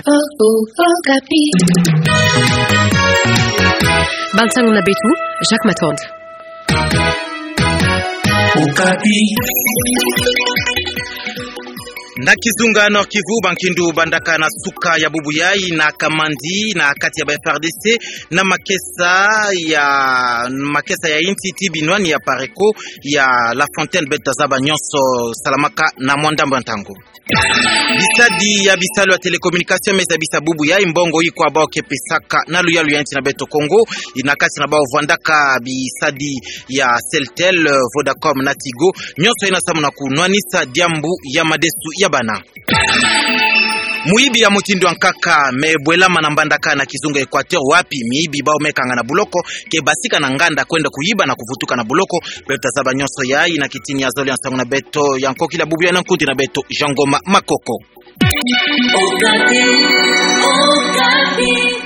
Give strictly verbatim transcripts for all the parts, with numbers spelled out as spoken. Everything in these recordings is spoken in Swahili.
oh, oh, Okapi. Bansangu na betu, Jacques Matonde. Okapi. Na Kizunga Nord Kivu bankindu bandaka na suka ya Bubuyai na Kamandi na kati ya F R D C na makesa ya makesa ya inti tibinwani ya Pareko ya La Fontaine Betazaba nyonso salamaka na Mwandamba Ntango. Bisadi ya bisalu ya telekomunikasyon meza bisa Bubuyai mbongo iko abao kepesaka na luyalu ya inti na Beto Kongo inakati na bao vandaka bisadi ya Celtel, Vodacom na Tigo nyonso inasamu na kunwanisa diambu ya madesu ya bana. Muibi ya mutindo wa nkaka mebwela manambandaka na Kizunga Equateur wapi miibi bao mekanga na buloko ke basika na nganda kwenda kuiba na kuvutuka na buloko Beto Zaba nyonso yai na kitini ya zoli ansangu na Beto yanko kila bubu ya nankundi na Beto Jangoma Makoko. Okapi, Okapi.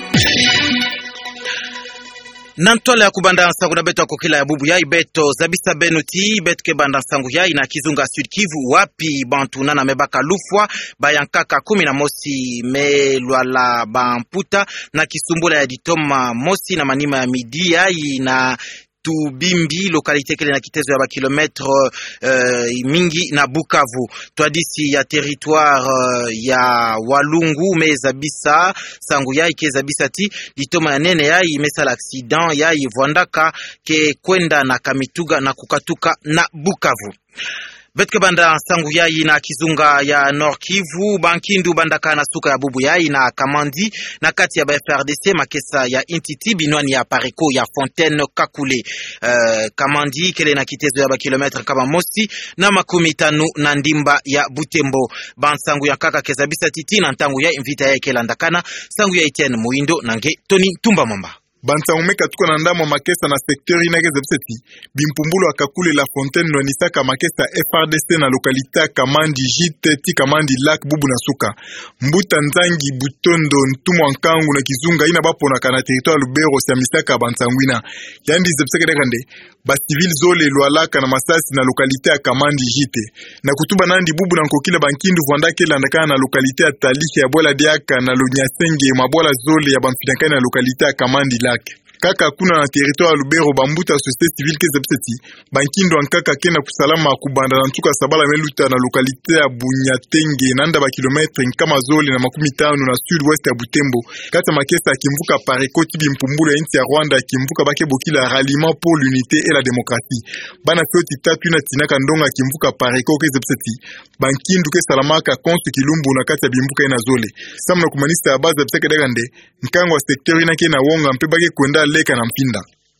Nantola ya kubanda nsangu na Beto akokila ya bubu yai Beto Zabisa Benuti Beto ke banda nsangu yai na Kizunga Sud Kivu wapi bantu nana mebaka lufwa bayankaka kumi na mosi melwala bamputa na Kisumbula ya Ditoma mosi na manima ya midi yai na Tubimbi lokalite kele na kitezo ya ba kilometre uh, mingi na Bukavu twadisi ya territoire uh, ya Walungu meza bisa sangu yai keza bisa ti Ditoma ya nene yai mesala accident yai vwandaka ke kwenda na Kamituga na kukatuka na Bukavu. Betke banda sangu yai na Kizunga ya Nord Kivu bankindu bandaka na suka ya bubu yai na Kamandi na kati ya F R D C makesa ya intiti binwani ya Pareko ya Fontaine Kakule uh, Kamandi kele na kitezo ya ba kilometre kama mosi na makumi tano na ndimba ya Butembo bansangu ya kaka keza bisa titi na ntangu ya invita ya kela ndakana sangu ya Etienne Muindo nange Tony Tumba Mamba. Bansaumeka tuko na ndamo makesa na sektori na gezebseti bimpumbulu akakule La Fontaine no nisaka makesa F R D C na lokalita Kamandi Jite ti Kamandi Lac bubu na suka mbuta nzangi butondo ntumu nkangu na Kizunga ina bapo na kana territoire Lubero sia misaka bansangwina yandi zebseke dekande ba civil zole lwalaka na masasi na lokalite ya Kamandi Jite na kutuba nandi bubu na nkokila bankindu vwandake landaka na lokalite ya Talike ya Bola Diaka na Lonyasenge mabola zole ya bamfidankani na lokalite ya Kamandi Lac kaka kuna na territoire Lubero bambuta société civile kezebseti bankindo ankaka kena kusalama kubanda na ntuka sabala meluta na lokalite ya Bunyatenge nanda ba kilometre nkama zole na makumi tano na sud ouest ya Butembo kata makesa kimvuka Pareko tibi mpumbulo ya nchi ya Rwanda kimvuka bake bokila ralliement pour l'unité et la démocratie bana foti tatu na tinaka ndonga kimvuka Pareko kezebseti bankindu ke salamaka konsu kilumbu na kata bimvuka ina zole samna kumanista ya baza bteke dagande nkango secteur ina ke na wonga mpe bake kwenda leka na mpinda.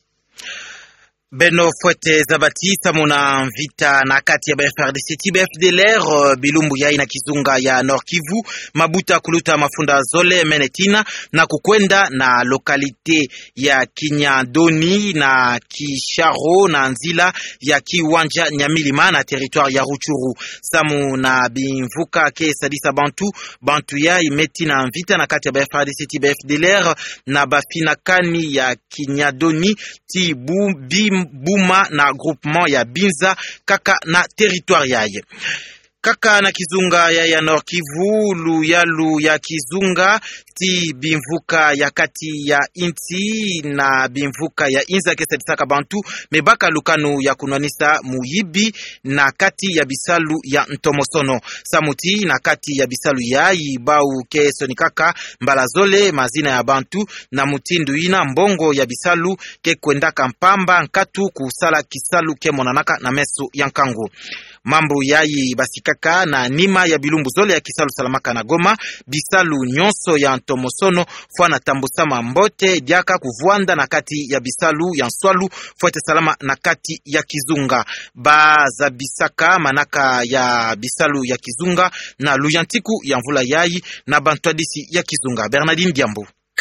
Beno Fwete Zabati samuna vita na kati ya F R D C T B F D L R bilumbu yai na Kizunga ya Nord Kivu mabuta kuluta mafunda zole menetina na kukwenda na lokalite ya Kinyandoni na Kisharo na nzila ya Kiwanja Nyamilima na territoire ya Ruchuru samu na bimvuka ke sadisa bantu bantu yai metina vita na kati ya F R D C T B F D L R na bafina kani ya Kinyandoni ti bu bim Buma na groupement ya Binza kaka na territoire yaye kaka na Kizunga ya, ya Nord Kivu luyalu ya Kizunga ti bimvuka ya kati ya inti na bimvuka ya inza kesa disaka bantu mebaka lukanu ya kunwanisa muyibi na kati ya bisalu ya Ntomosono samuti na kati ya bisalu ya ibau keso ni kaka mbalazole mazina ya bantu na mutindu ina mbongo ya bisalu ke kwenda kampamba nkatu kusala kisalu ke monanaka na meso ya nkangu mambo yayi basikaka na nima ya bilumbu zole ya kisalu salamaka na Goma bisalu nyonso ya Ntomosono fwana tambusama mbote diaka kuvwanda na kati ya bisalu ya Nswalu fwete salama na kati ya Kizunga baza bisaka manaka ya bisalu ya Kizunga na luyantiku ya mvula yayi na bantwadisi ya Kizunga. Bernardine Diambo.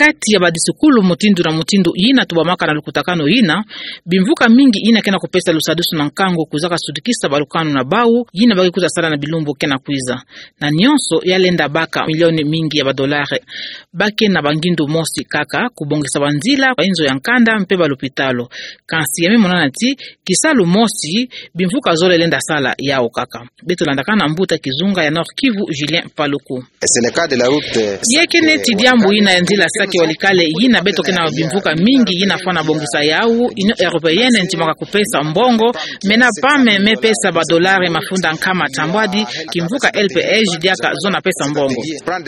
kati ya badisukulu mutindu na mutindu ina tubamaka na lukutakano ina bimvuka mingi ina kena kupesa lusadusu na nkango kuzaka sudikisa balukano na bau ina baki kuza sala na bilumbu kena kuiza na nyonso yalenda baka milioni mingi ya badolare bake na bangindu mosi kaka kubongisa banzila kwa inzo ya nkanda mpeba lupitalo kansi yame monana ti kisalu mosi bimvuka zole lenda sala yao kaka beto landakana mbuta kizunga ya Nord Kivu Julien Paluku yeke neti diambu ina nzila saki walikale ina beto kena bimvuka mingi ina fana bongisa yao ino européenne ntimaka kupesa mbongo mena pame me pesa ba dolari mafunda nkama tambwadi kimvuka L P H diaka zona pesa mbongo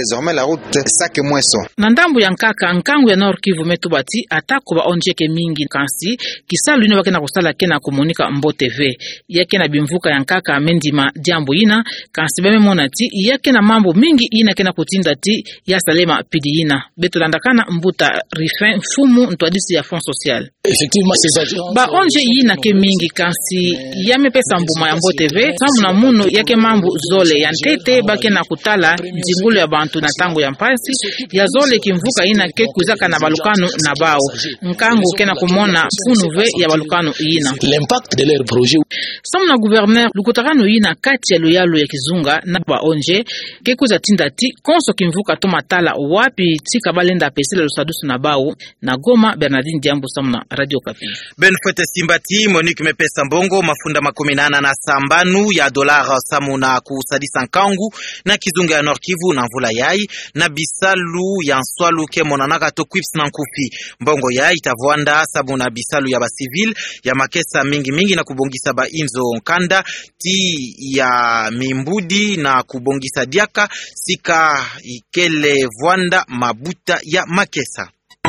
na ndambu ya nkaka nkangu ya Nord Kivu metubati atako ba onjeke mingi kansi kisalu ino bakena kusala kena komunika Mbo T V yake na bimvuka ya nkaka mendima diambu ina kansi beme mona ti yake na mambo mingi ina kena kutinda ti ya salema pidi ina beto landakana mbuta rifin fumu ntwadisi ya fond social ba onje ina ke mingi kansi yame pesa mbuma ya Mbo T V samu na muno yake mambo zole ya ntete bake na kutala njingulu ya bantu na tango ya mpasi ya zole kimvuka ina ke kuzaka na balukano na bao nkangu kena kumona funuve ya balukano ina l'impact de leur projet samu na gouverneur lukutakano ina kati ya luyalo ya kizunga na ba onje ke kuza tinda ti konso kimvuka to matala wapi tika balenda pesela lusadusu na bao na Goma Bernardine Diambo samu na Radio Kapi. Ben Fete Simbati Monique mepesa mbongo mafunda makumi nana na sambanu ya dolar samu na kusadisa nkangu na kizunga ya Nord Kivu na mvula yai na bisalu ya nswalu ke monanaka to quips na nkufi mbongo yai itavwanda samu na bisalu ya basivil ya makesa mingi mingi na kubongisa ba inzo nkanda ti ya mimbudi na kubongisa diaka sika ikele vwanda mabuta ya makesa.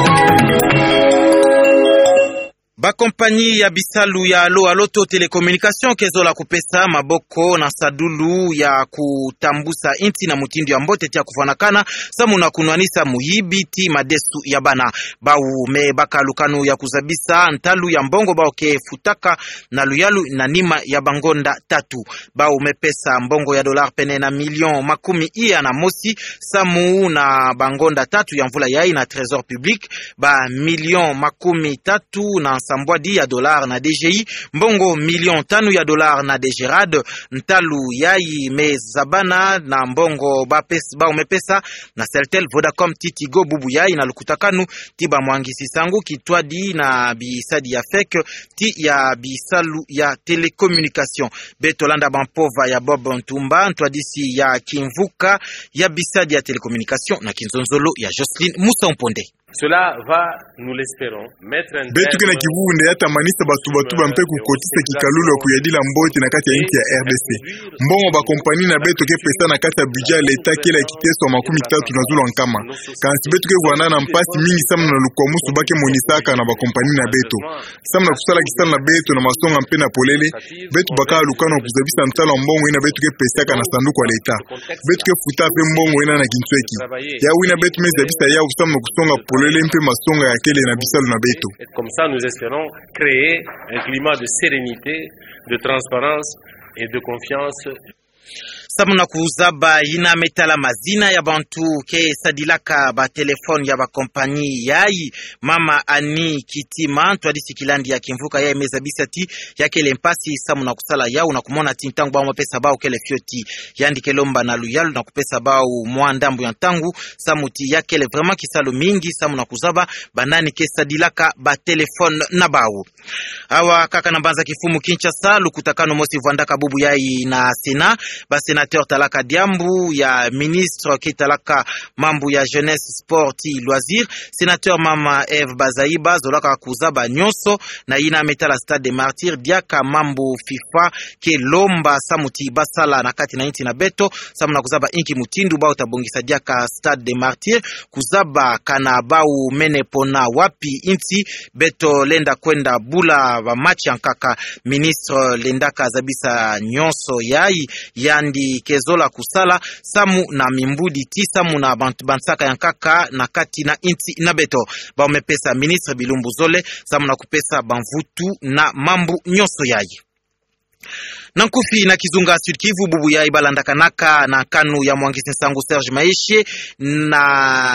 Ba kompani ya bisalu ya alo aloto telekomunikasyon kezola kupesa maboko na sadulu ya kutambusa inti na mutindo ya mbote tia kufanakana samu na kunwanisa muhibiti madesu ya bana bau me baka lukanu ya kuzabisa ntalu ya mbongo bao ke futaka na luyalu na nima ya bangonda tatu bau mepesa mbongo ya dolar pene na milion makumi iya na mosi samu na bangonda tatu ya mvula yai na trésor public ba milion makumi tatu na sambwadi ya dolar na D G I mbongo milion tanu ya dolar na D G R A D ntalu yai mezabana na mbongo ba pesa ba umepesa na Celtel Vodacom Titigo bubu yai na lukutakanu tiba mwangisi sangu kitwadi na bisadi ya fek ti ya bisalu ya telekomunikasyon betolanda bampova ya Bob Ntumba ntwadisi ya kimvuka ya bisadi ya telekomunikasyon na kinzonzolo ya Jocelyn Musa Mponde. Cela va, nous l'espérons, mettre un betu kena kivunde hata manisa batu batu bampe kukotisa kikalulu wa kuyadila mbote na kati ya inti ya R D C. Mbongo ba kompani na betu ke pesa na kati ya budget leta kila kiteso makumi tatu na zulu nkama. Kansi betu ke kuanda na mpasi mingi samu na lukwamusu bake monisaka na ba kompani na betu. Samu na kusala kisala na betu na masonga mpe na polele, betu baka lukano kuzabisa mtala mbongo ina betu ke pesaka na sanduku wa leta. Betu ke futa pe mbongo ina na kintsweki. Ya wina betu mezabisa ya usamu na kusonga polele. Comme ça, nous espérons créer un climat de sérénité, de transparence et de confiance. Samuna kuzaba ina metala mazina ya bantu ke sadilaka ba telefone ya ba kompani yai mama Ani Kitima twadisi kilandi ya kimvuka ya mezabisa ti yake lempasi samuna kusala yao na kumona tintangu ba mapesa bao kele fioti yandike lomba na luyalu na kupesa bao mwandambu ya ntangu samuti yake le vraiment kisalo mingi samuna kuzaba banani ke sadilaka ba telefone na bao awa kaka na banza kifumu Kinshasa lukutakano mosi vwandaka bubu yai na sena ba sénateur Talaka Diambu ya ministre Kitalaka mambu ya jeunesse sport loisir sénateur mama Eve Bazaiba zolaka kuzaba nyonso na ina metala stade des martyrs diaka mambu FIFA ke lomba samuti basala na kati na inti na beto samuna kuzaba inki mutindu bao tabongisa diaka stade des martyrs kuzaba kana bau menepona wapi inti beto lenda kwenda bula ba match yankaka ministre lendaka zabisa nyonso yai yandi kezola kusala samu na mimbudi ti samu na bantu bansaka yankaka na kati na inti na beto ba umepesa ministre Bilumbu Zole samu na kupesa banvutu na mambu nyonso yai Nankufi na kizunga Sud Kivu bubu ya ibalanda kanaka na kanu ya mwangisi sangu Serge Maeshe na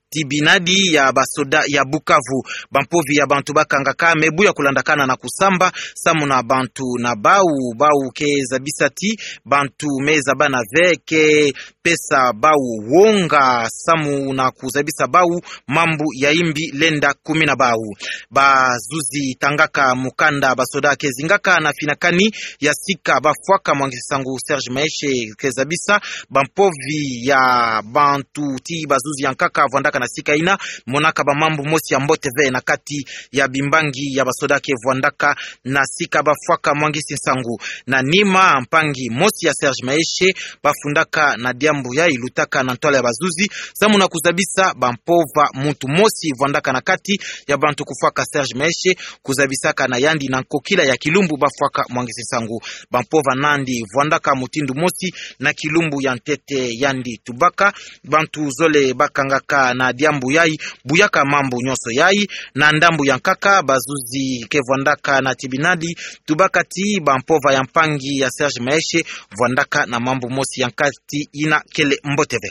Tibinadi ya basoda ya Bukavu. Bampovi ya bantu bakangaka mebu ya kulandakana na kusamba samu na bantu na bau bau ke zabisati bantu meza bana veke pesa bau wonga samu na kuzabisa bau mambu ya imbi lenda kumi na bau. Bazuzi tangaka mukanda basoda ke zingaka na finakani ya sika bafwaka Mwangisangu Serge Maeshe ke zabisa bampovi ya bantu ti bazuzi yankaka vwandaka na sika ina monaka ba mambu mosi ya mboteve na kati ya bimbangi ya basoda ke vwandaka na sika bafwaka Mwangisangu na nima mpangi mosi ya Serge Maeshe bafundaka na diambu ya ilutaka na ntwala ya bazuzi samu na kuzabisa bampova muntu mosi vwandaka na kati ya bantu kufwaka Serge Maeshe kuzabisaka na yandi na nkokila ya kilumbu bafwaka Mwangisangu bampova nandi vwandaka mutindu mosi na kilumbu ya ntete yandi tubaka bantu zole bakangaka na diambu yai buyaka mambu nyoso yai na ndambu ya nkaka bazuzi ke vwandaka na tibinadi tubaka ti bampova ya mpangi ya Serge Maeshe vwandaka na mambu mosi ya nkati ina kele mboteve.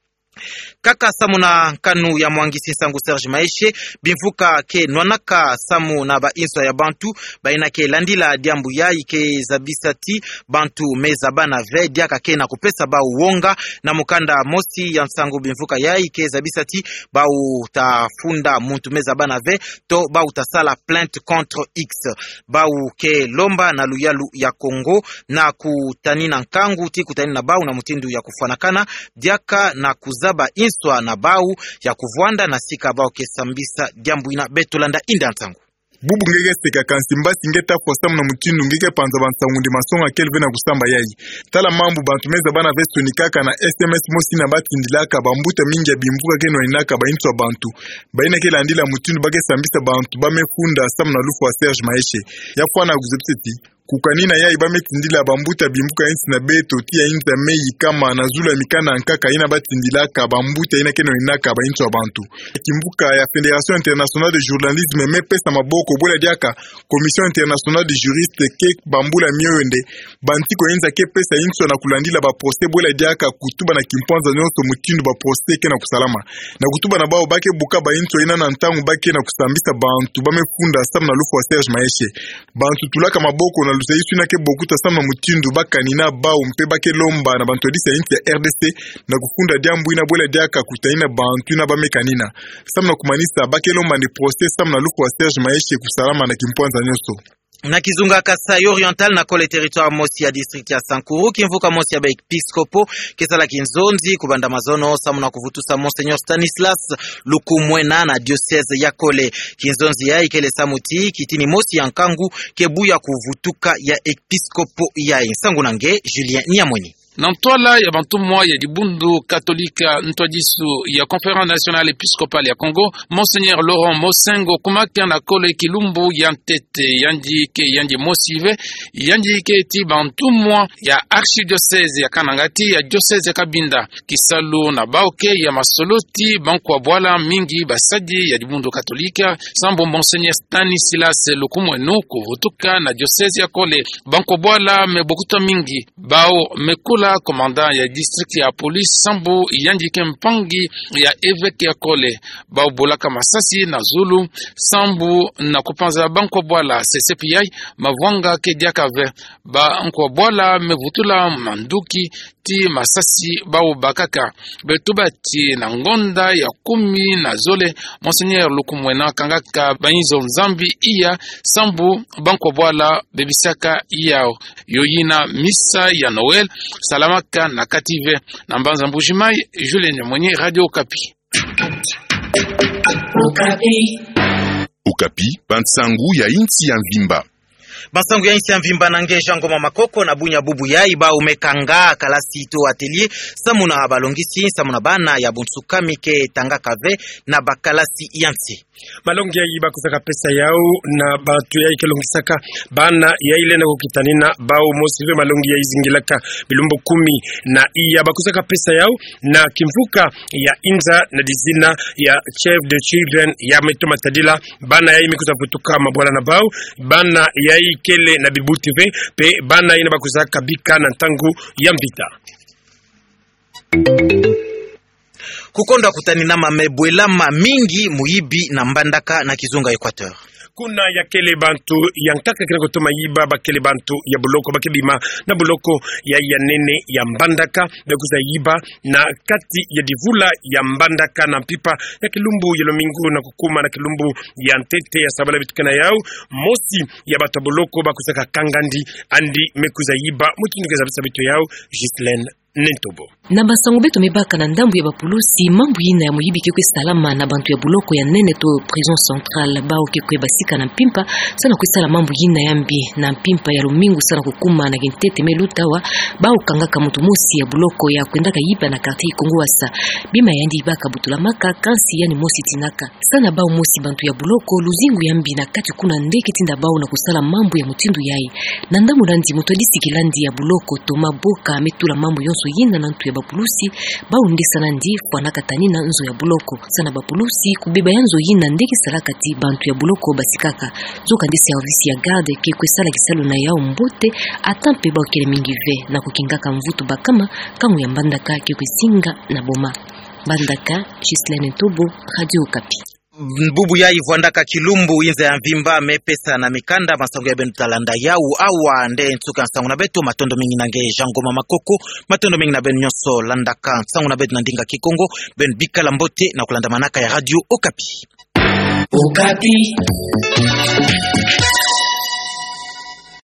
Kaka samu na kanu ya Mwangisangu Serge Maeshe bimvuka ke nwanaka samu na ba inswa ya bantu baina ke landila diambu ya ike zabisati bantu meza bana ve diaka ke na kupesa ba uonga na mukanda mosi ya nsangu bimvuka ya ike zabisati ba utafunda muntu meza bana ve to ba utasala plainte contre X ba uke lomba na luyalu ya Kongo na kutanina nkangu ti kutanina ba na mutindu ya kufanakana diaka na kuza ba inswa na bau ya kuvwanda na sika bao kesambisa diambu ina betulanda inda ntangu. Bubu ngeke seka kansimba singeta kwa samu na mutindu ngeke panza bansangundi masonga kelve na kusamba yai. Tala mambu bantu meza bana vesto nikaka na S M S mosi na batindilaka bambuta mingi ya bimvuka keno inaka ba inswa bantu. Baina ke landila mutindu bake sambisa bantu bamefunda samu na lufu wa Serge Maeshe. Ya fwana kuzepseti. Kukanina ya ibame tindila bambuta bimbuka insi na beto tia inza meyi kama na zula mikana nkaka ina batindila ka bambuta ina keno inaka ba inso abantu. Kimbuka ya Fédération Internationale de Journalisme me pesa maboko bola diaka Commission Internationale de Juristes ke bambula miyoende bantiko inza ke pesa inso na kulandila ba procès bola diaka kutuba na kimpanza nyonso mutindu ba procès ke na kusalama. Na kutuba na bao bake buka ba inso ina na ntangu bake na kusambisa bantu bamefunda sam na lufu wa Serge Maeshe. Bantu tulaka maboko na lusayisu na ke bokuta sama mutindu bakanina bao mpe bake lomba na bantu disa inti ya R D C na kufunda diambu ina bola diaka kutaina bantu na bamekanina sama na kumanisa bake lomba ni procès sama na lufu wa Serge Maeshe kusalama na kimpanza nyonso. Na kizunga Kasai Oriental na kole territoire mosi ya district ya Sankuru kimvuka mosi ya Episkopo kesala kinzonzi kubanda mazono samu na kuvutusa Monseigneur Stanislas Lukumwena na diocese ya kole kinzonzi ya ikele samuti kitini mosi ya nkangu kebuya kuvutuka ya Episkopo ya Nsangu nange Julien Nyamweni. Na ntwala ya bantu mwa ya dibundu katolika ntwadisu ya Conférence Nationale Episcopale ya Congo, Monseigneur Laurent Mosengo kumaka na kole kilumbu ya ntete yanjike yanji mosive yanjike ti bantu mwa ya archidiocese ya Kanangati ya diocese ya Kabinda kisalu na baoke ya masoloti banku wa bwala mingi basadi ya dibundu katolika sambo Monseigneur Stanislas Lukumwenu kuvutuka na diocese ya kole banku wa bwala mebokuta mingi bao mekula commandant ya district ya police sambu yanjike mpangi ya évêque ya kole bao bolaka masasi na Zulu sambu na kupanza banko bwala C C P I mavwanga ke diakave ba anko bwala mevutula manduki ti masasi bao bakaka betubati na ngonda ya kumi na zole Monseigneur Lukumwena kangaka banyizo nzambi iya sambu banko bwala bebisaka yao yoyina misa ya Noel salamaka na kative na mbanza mbujimai Julien Nyamwenye Radio Okapi. Okapi. Okapi, Bansangu ya inti ya Mvimba. Bansangu ya inti ya Mvimba nange Jangoma Makoko na bunya bubu ya iba umekanga kalasi to atelier samuna balongisi samuna bana ya Bunsukami ke tanga kave na bakalasi yansi. Malongi ya iba kusaka pesa yao na batu ya ikelongisaka bana ya ile na kukitanina bao mosive malongi ya izingilaka bilumbu kumi na iya bakusaka pesa yao na kimvuka ya inza na dizina ya chef de children ya meto matadila bana ya imekuza putuka mabwana na bao bana ya ikele na Bibu T V pe bana ina bakusaka bika na tangu ya mbita. kukonda kutani na mamebwelama mingi muibi na Mbandaka na Kizunga Equateur. Kuna ya kele bantu yankaka kina kutuma yiba bakele bantu ya buloko bakibima na buloko ya ya nene ya Mbandaka bekuza yiba na kati ya divula ya Mbandaka na mpipa ya Kilumbu ya Lomingu na kukuma na Kilumbu ya Ntete ya Sabala bitukana yao mosi ya bata buloko bakusaka Kangandi andi mekuza yiba mukinduka za bitu yao Gislaine Nentobo. Na basango beto mebaka na ndambu ya bapulusi mambu yina ya muhibi kekwe salama na bantu ya buloko ya nene to prison centrale bao kekwe basika na mpimpa sana kusala mambu yina yambi na mpimpa ya Lumingu sana kukuma na Gentete melutawa bao kangaka mutu mosi ya buloko ya kwendaka yiba na quartier Kongoasa bima yandi baka butulamaka kansi yani mosi tinaka sana bao mosi bantu ya buloko luzingu yambi na kati kuna ndeke tinda bao na kusala mambu ya mutindu yai na ndamu landi mutodisi kilandi ya buloko Toma Boka ametula mambu yonso yina na ntu ya bapulusi baunde sana ndi fwana katani na nzo ya buloko sana bapulusi kubeba yanzo yina ndeki salakati bantu ya buloko basikaka zoka ndi service ya garde ke kwesala kisalo na yao mbote atampe ba kile mingi ve na kukingaka mvutu bakama kamu ya Mbandaka ke kwesinga na boma. Mbandaka, Gislaine Ntobo, Radio Okapi. Mbubu ya Ivwandaka Kilumbu inze ya mvimba mepesa na mikanda masango ya benu talanda yau awa nde ntuka nsangu na betu matondo mingi nange jangoma makoko matondo mingi na benu nyoso landaka nsangu na betu nandinga Kikongo benu bika lambote na kulanda manaka ya Radio Okapi. Okapi.